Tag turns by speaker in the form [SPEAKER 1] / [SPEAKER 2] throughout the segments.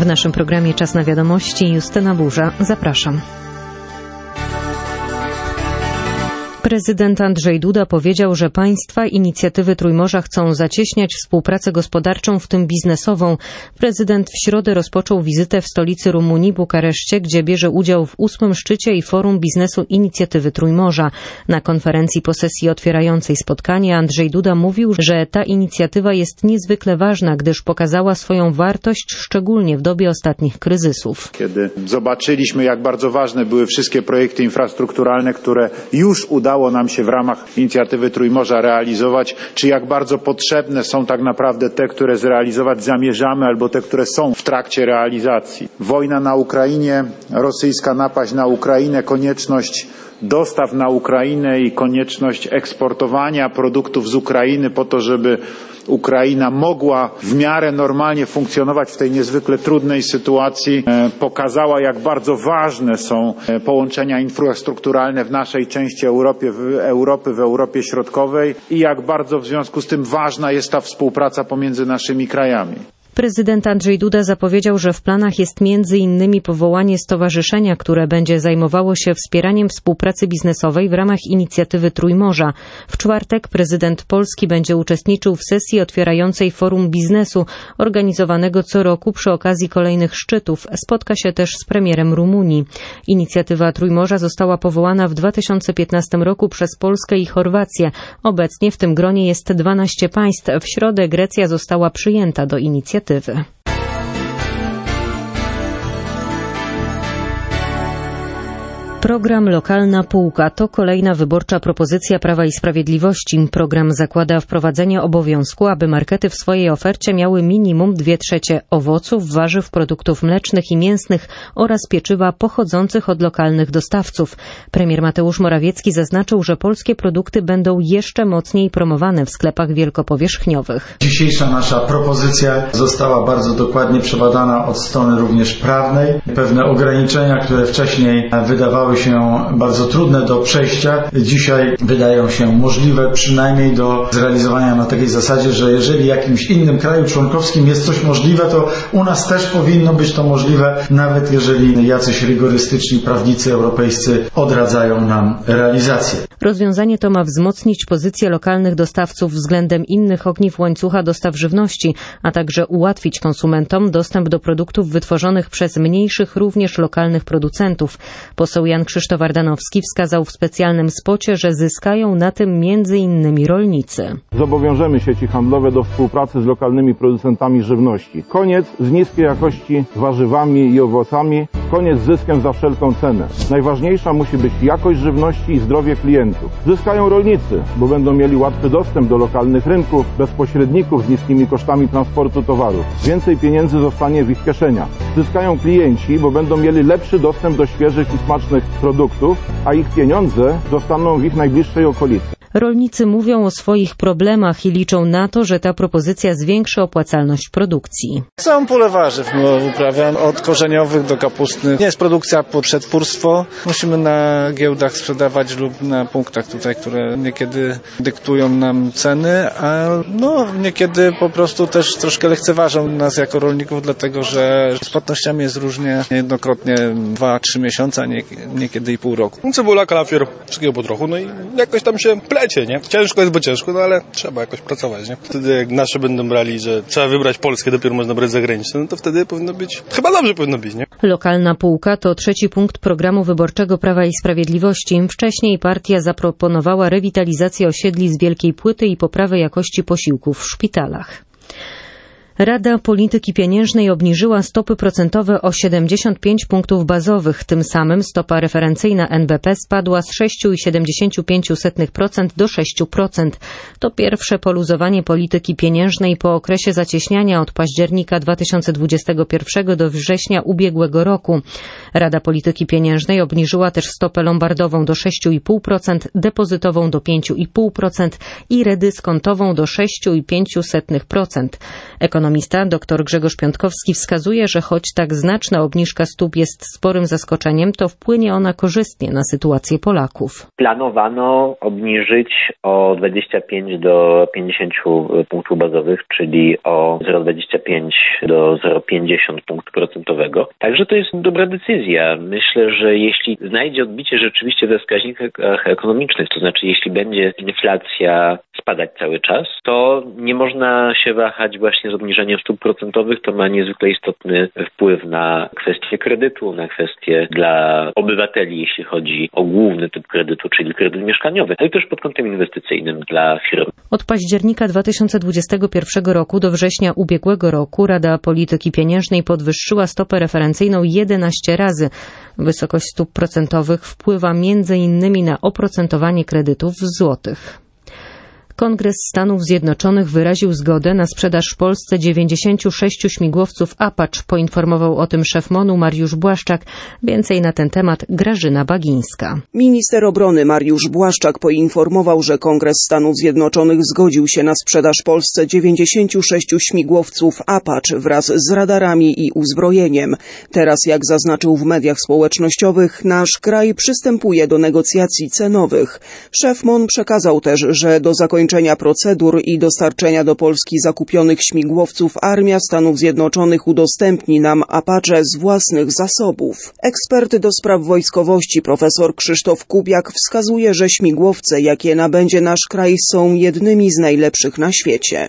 [SPEAKER 1] W naszym programie Czas na wiadomości Justyna Burza. Zapraszam. Prezydent Andrzej Duda powiedział, że państwa inicjatywy Trójmorza chcą zacieśniać współpracę gospodarczą, w tym biznesową. Prezydent w środę rozpoczął wizytę w stolicy Rumunii, Bukareszcie, gdzie bierze udział w 8. szczycie i forum biznesu inicjatywy Trójmorza. Na konferencji po sesji otwierającej spotkanie Andrzej Duda mówił, że ta inicjatywa jest niezwykle ważna, gdyż pokazała swoją wartość, szczególnie w dobie ostatnich kryzysów.
[SPEAKER 2] Kiedy zobaczyliśmy, jak bardzo ważne były wszystkie projekty infrastrukturalne, które już udało nam się w ramach inicjatywy Trójmorza realizować, czy jak bardzo potrzebne są tak naprawdę te, które zrealizować zamierzamy, albo te, które są w trakcie realizacji. Wojna na Ukrainie, rosyjska napaść na Ukrainę, konieczność dostaw na Ukrainę i konieczność eksportowania produktów z Ukrainy po to, żeby Ukraina mogła w miarę normalnie funkcjonować w tej niezwykle trudnej sytuacji, pokazała, jak bardzo ważne są połączenia infrastrukturalne w naszej części Europy, w Europie Środkowej i jak bardzo w związku z tym ważna jest ta współpraca pomiędzy naszymi krajami.
[SPEAKER 1] Prezydent Andrzej Duda zapowiedział, że w planach jest m.in. powołanie stowarzyszenia, które będzie zajmowało się wspieraniem współpracy biznesowej w ramach inicjatywy Trójmorza. W czwartek prezydent Polski będzie uczestniczył w sesji otwierającej forum biznesu, organizowanego co roku przy okazji kolejnych szczytów. Spotka się też z premierem Rumunii. Inicjatywa Trójmorza została powołana w 2015 roku przez Polskę i Chorwację. Obecnie w tym gronie jest 12 państw. W środę Grecja została przyjęta do inicjatywy. Program Lokalna Półka to kolejna wyborcza propozycja Prawa i Sprawiedliwości. Program zakłada wprowadzenie obowiązku, aby markety w swojej ofercie miały minimum 2/3 owoców, warzyw, produktów mlecznych i mięsnych oraz pieczywa pochodzących od lokalnych dostawców. Premier Mateusz Morawiecki zaznaczył, że polskie produkty będą jeszcze mocniej promowane w sklepach wielkopowierzchniowych.
[SPEAKER 3] Dzisiejsza nasza propozycja została bardzo dokładnie przebadana od strony również prawnej. Pewne ograniczenia, które wcześniej wydawały się bardzo trudne do przejścia, dzisiaj wydają się możliwe, przynajmniej do zrealizowania na takiej zasadzie, że jeżeli w jakimś innym kraju członkowskim jest coś możliwe, to u nas też powinno być to możliwe, nawet jeżeli jacyś rygorystyczni prawnicy europejscy odradzają nam realizację.
[SPEAKER 1] Rozwiązanie to ma wzmocnić pozycję lokalnych dostawców względem innych ogniw łańcucha dostaw żywności, a także ułatwić konsumentom dostęp do produktów wytworzonych przez mniejszych, również lokalnych producentów. Poseł Jan Krzysztof Ardanowski wskazał w specjalnym spocie, że zyskają na tym m.in. rolnicy.
[SPEAKER 4] Zobowiążemy sieci handlowe do współpracy z lokalnymi producentami żywności. Koniec z niskiej jakości warzywami i owocami, koniec z zyskiem za wszelką cenę. Najważniejsza musi być jakość żywności i zdrowie klientów. Zyskają rolnicy, bo będą mieli łatwy dostęp do lokalnych rynków, bez pośredników z niskimi kosztami transportu towarów. Więcej pieniędzy zostanie w ich kieszeniach. Zyskają klienci, bo będą mieli lepszy dostęp do świeżych i smacznych produktów, a ich pieniądze zostaną w ich najbliższej okolicy.
[SPEAKER 1] Rolnicy mówią o swoich problemach i liczą na to, że ta propozycja zwiększy opłacalność produkcji.
[SPEAKER 5] Całą pulę warzyw uprawiam, od korzeniowych do kapustnych. Nie jest produkcja pod przetwórstwo. Musimy na giełdach sprzedawać lub na punktach tutaj, które niekiedy dyktują nam ceny, a niekiedy po prostu też troszkę lekceważą nas jako rolników, dlatego że z płatnościami jest różnie, niejednokrotnie 2-3 miesiące, a niekiedy i pół roku.
[SPEAKER 6] Cebula, kalafior, wszystkiego po trochu, i jakoś tam się plecie, nie? Ciężko jest, bo ciężko, ale trzeba jakoś pracować, nie? Wtedy jak nasze będą brali, że trzeba wybrać polskie, dopiero można brać zagraniczne, to wtedy powinno być, chyba dobrze powinno być, nie?
[SPEAKER 1] Lokalna Półka to trzeci punkt programu wyborczego Prawa i Sprawiedliwości. Wcześniej partia zaproponowała rewitalizację osiedli z Wielkiej Płyty i poprawę jakości posiłków w szpitalach. Rada Polityki Pieniężnej obniżyła stopy procentowe o 75 punktów bazowych. Tym samym stopa referencyjna NBP spadła z 6,75% do 6%. To pierwsze poluzowanie polityki pieniężnej po okresie zacieśniania od października 2021 do września ubiegłego roku. Rada Polityki Pieniężnej obniżyła też stopę lombardową do 6,5%, depozytową do 5,5% i redyskontową do 6,05%. Ekonomista Ekonomista dr Grzegorz Piątkowski wskazuje, że choć tak znaczna obniżka stóp jest sporym zaskoczeniem, to wpłynie ona korzystnie na sytuację Polaków.
[SPEAKER 7] Planowano obniżyć o 25 do 50 punktów bazowych, czyli o 0,25 do 0,50 punktu procentowego. Także to jest dobra decyzja. Myślę, że jeśli znajdzie odbicie rzeczywiście we wskaźnikach ekonomicznych, to znaczy jeśli będzie inflacja spadać cały czas, to nie można się wahać właśnie z obniżeniem stóp procentowych. To ma niezwykle istotny wpływ na kwestie kredytu, na kwestie dla obywateli, jeśli chodzi o główny typ kredytu, czyli kredyt mieszkaniowy, ale też pod kątem inwestycyjnym dla firm.
[SPEAKER 1] Od października 2021 roku do września ubiegłego roku Rada Polityki Pieniężnej podwyższyła stopę referencyjną 11 razy. Wysokość stóp procentowych wpływa m.in. na oprocentowanie kredytów w złotych. Kongres Stanów Zjednoczonych wyraził zgodę na sprzedaż w Polsce 96 śmigłowców Apache, poinformował o tym szef MON-u Mariusz Błaszczak. Więcej na ten temat Grażyna Bagińska.
[SPEAKER 8] Minister obrony Mariusz Błaszczak poinformował, że Kongres Stanów Zjednoczonych zgodził się na sprzedaż Polsce 96 śmigłowców Apache wraz z radarami i uzbrojeniem. Teraz, jak zaznaczył w mediach społecznościowych, nasz kraj przystępuje do negocjacji cenowych. Szef MON przekazał też, że do zakończenia procedur i dostarczenia do Polski zakupionych śmigłowców Armia Stanów Zjednoczonych udostępni nam Apache z własnych zasobów. Ekspert do spraw wojskowości profesor Krzysztof Kubiak wskazuje, że śmigłowce, jakie nabędzie nasz kraj, są jednymi z najlepszych na świecie.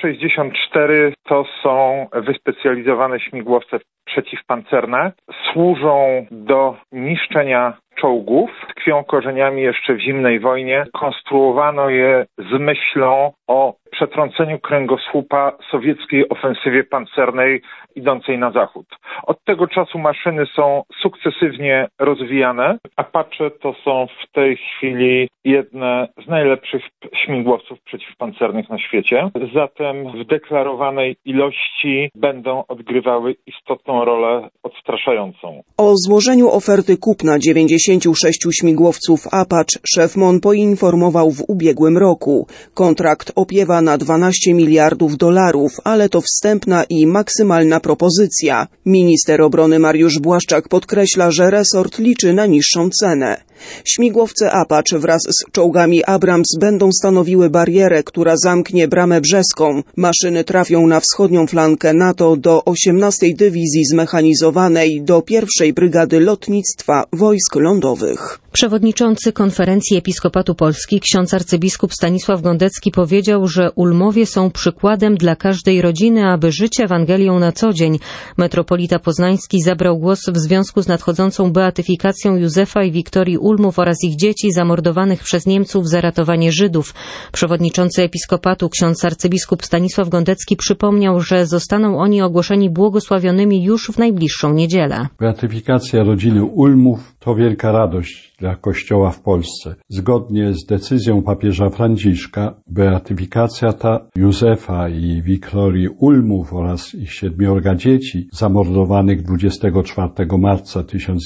[SPEAKER 9] AH-64 to są wyspecjalizowane śmigłowce przeciwpancerne. Służą do niszczenia czołgów, tkwią korzeniami jeszcze w zimnej wojnie. Konstruowano je z myślą o przetrąceniu kręgosłupa sowieckiej ofensywie pancernej idącej na zachód. Od tego czasu maszyny są sukcesywnie rozwijane. Apache to są w tej chwili jedne z najlepszych śmigłowców przeciwpancernych na świecie. Zatem w deklarowanej ilości będą odgrywały istotną rolę odstraszającą.
[SPEAKER 8] O złożeniu oferty kupna 96 śmigłowców Apache szef MON poinformował w ubiegłym roku. Kontrakt opiewa na $12 miliardów, ale to wstępna i maksymalna propozycja. Minister obrony Mariusz Błaszczak podkreśla, że resort liczy na niższą cenę. Śmigłowce Apache wraz z czołgami Abrams będą stanowiły barierę, która zamknie bramę brzeską. Maszyny trafią na wschodnią flankę NATO do 18. Dywizji Zmechanizowanej, do 1. Brygady Lotnictwa Wojsk Lądowych.
[SPEAKER 1] Przewodniczący Konferencji Episkopatu Polski, ksiądz arcybiskup Stanisław Gondecki powiedział, że Ulmowie są przykładem dla każdej rodziny, aby żyć Ewangelią na co dzień. Metropolita Poznański zabrał głos w związku z nadchodzącą beatyfikacją Józefa i Wiktorii Ulmów oraz ich dzieci zamordowanych przez Niemców za ratowanie Żydów. Przewodniczący Episkopatu, ksiądz arcybiskup Stanisław Gondecki przypomniał, że zostaną oni ogłoszeni błogosławionymi już w najbliższą niedzielę.
[SPEAKER 10] Beatyfikacja rodziny Ulmów to wielka radość dla Kościoła w Polsce. Zgodnie z decyzją papieża Franciszka, beatyfikacja ta Józefa i Wiktorii Ulmów oraz ich 7 dzieci zamordowanych 24 marca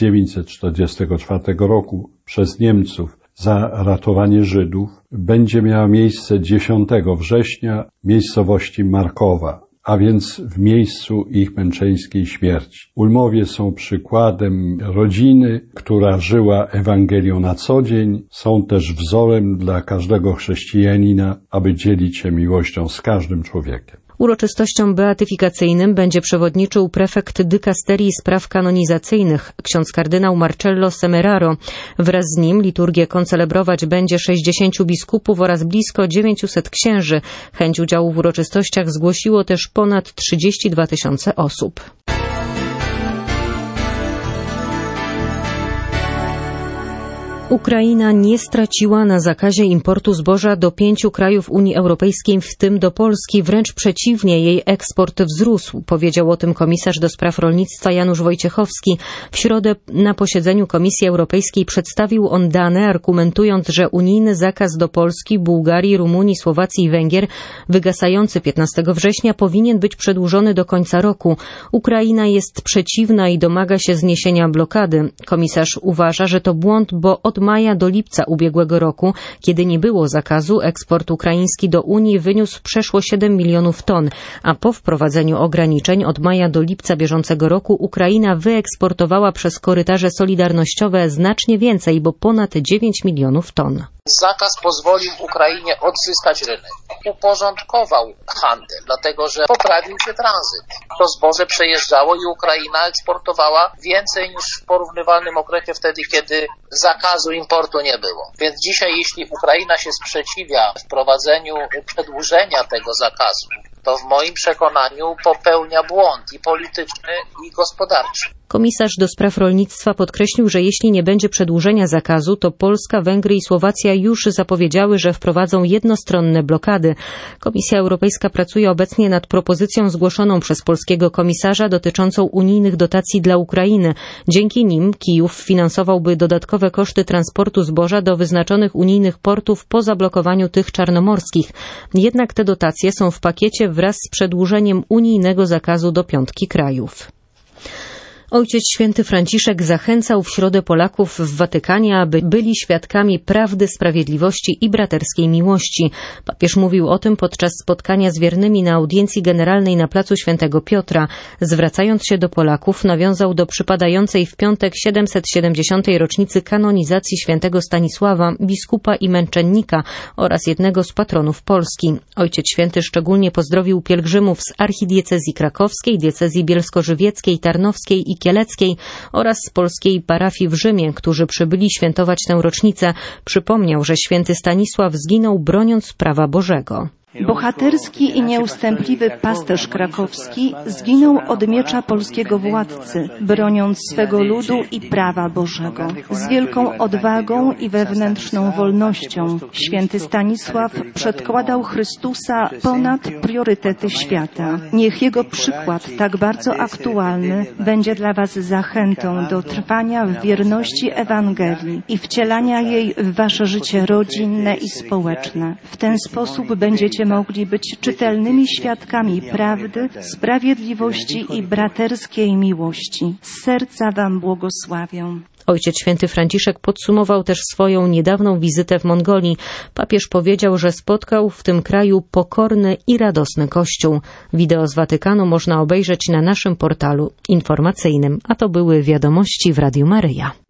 [SPEAKER 10] 1944 roku przez Niemców za ratowanie Żydów będzie miała miejsce 10 września w miejscowości Markowa, a więc w miejscu ich męczeńskiej śmierci. Ulmowie są przykładem rodziny, która żyła Ewangelią na co dzień. Są też wzorem dla każdego chrześcijanina, aby dzielić się miłością z każdym człowiekiem.
[SPEAKER 1] Uroczystościom beatyfikacyjnym będzie przewodniczył prefekt dykasterii spraw kanonizacyjnych, ksiądz kardynał Marcello Semeraro. Wraz z nim liturgię koncelebrować będzie 60 biskupów oraz blisko 900 księży. Chęć udziału w uroczystościach zgłosiło też ponad 32 000 osób. Ukraina nie straciła na zakazie importu zboża do 5 krajów Unii Europejskiej, w tym do Polski. Wręcz przeciwnie, jej eksport wzrósł. Powiedział o tym komisarz do spraw rolnictwa Janusz Wojciechowski. W środę na posiedzeniu Komisji Europejskiej przedstawił on dane, argumentując, że unijny zakaz do Polski, Bułgarii, Rumunii, Słowacji i Węgier, wygasający 15 września, powinien być przedłużony do końca roku. Ukraina jest przeciwna i domaga się zniesienia blokady. Komisarz uważa, że to błąd, bo od od maja do lipca ubiegłego roku, kiedy nie było zakazu, eksport ukraiński do Unii wyniósł przeszło 7 milionów ton, a po wprowadzeniu ograniczeń od maja do lipca bieżącego roku Ukraina wyeksportowała przez korytarze solidarnościowe znacznie więcej, bo ponad 9 milionów ton.
[SPEAKER 11] Zakaz pozwolił Ukrainie odzyskać rynek. Uporządkował handel, dlatego że poprawił się tranzyt. To zboże przejeżdżało i Ukraina eksportowała więcej niż w porównywalnym okresie wtedy, kiedy zakazu importu nie było. Więc dzisiaj, jeśli Ukraina się sprzeciwia wprowadzeniu przedłużenia tego zakazu, to w moim przekonaniu popełnia błąd i polityczny, i gospodarczy.
[SPEAKER 1] Komisarz do spraw rolnictwa podkreślił, że jeśli nie będzie przedłużenia zakazu, to Polska, Węgry i Słowacja już zapowiedziały, że wprowadzą jednostronne blokady. Komisja Europejska pracuje obecnie nad propozycją zgłoszoną przez polskiego komisarza dotyczącą unijnych dotacji dla Ukrainy. Dzięki nim Kijów finansowałby dodatkowe koszty transportu zboża do wyznaczonych unijnych portów po zablokowaniu tych czarnomorskich. Jednak te dotacje są w pakiecie wraz z przedłużeniem unijnego zakazu do 5 krajów. Ojciec Święty Franciszek zachęcał w środę Polaków w Watykanie, aby byli świadkami prawdy, sprawiedliwości i braterskiej miłości. Papież mówił o tym podczas spotkania z wiernymi na audiencji generalnej na placu Świętego Piotra. Zwracając się do Polaków, nawiązał do przypadającej w piątek 770. rocznicy kanonizacji świętego Stanisława, biskupa i męczennika oraz jednego z patronów Polski. Ojciec Święty szczególnie pozdrowił pielgrzymów z archidiecezji krakowskiej, diecezji bielsko-żywieckiej, tarnowskiej i kieleckiej oraz z polskiej parafii w Rzymie, którzy przybyli świętować tę rocznicę. Przypomniał, że święty Stanisław zginął broniąc prawa Bożego.
[SPEAKER 12] Bohaterski i nieustępliwy pasterz krakowski zginął od miecza polskiego władcy, broniąc swego ludu i prawa Bożego. Z wielką odwagą i wewnętrzną wolnością święty Stanisław przedkładał Chrystusa ponad priorytety świata. Niech jego przykład, tak bardzo aktualny, będzie dla Was zachętą do trwania w wierności Ewangelii i wcielania jej w Wasze życie rodzinne i społeczne. W ten sposób będziecie mogli być czytelnymi świadkami prawdy, sprawiedliwości i braterskiej miłości. Z serca Wam błogosławię.
[SPEAKER 1] Ojciec Święty Franciszek podsumował też swoją niedawną wizytę w Mongolii. Papież powiedział, że spotkał w tym kraju pokorny i radosny Kościół. Wideo z Watykanu można obejrzeć na naszym portalu informacyjnym. A to były wiadomości w Radiu Maryja.